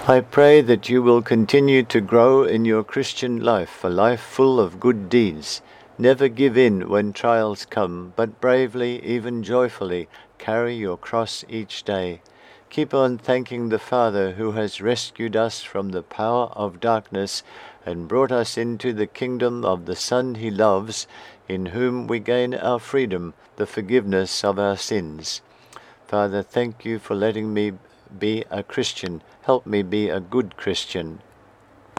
I pray that you will continue to grow in your Christian life, a life full of good deeds. Never give in when trials come, but bravely, even joyfully, carry your cross each day. Keep on thanking the Father who has rescued us from the power of darkness and brought us into the kingdom of the Son he loves, in whom we gain our freedom, the forgiveness of our sins. Father, thank you for letting me be a Christian. Help me be a good Christian.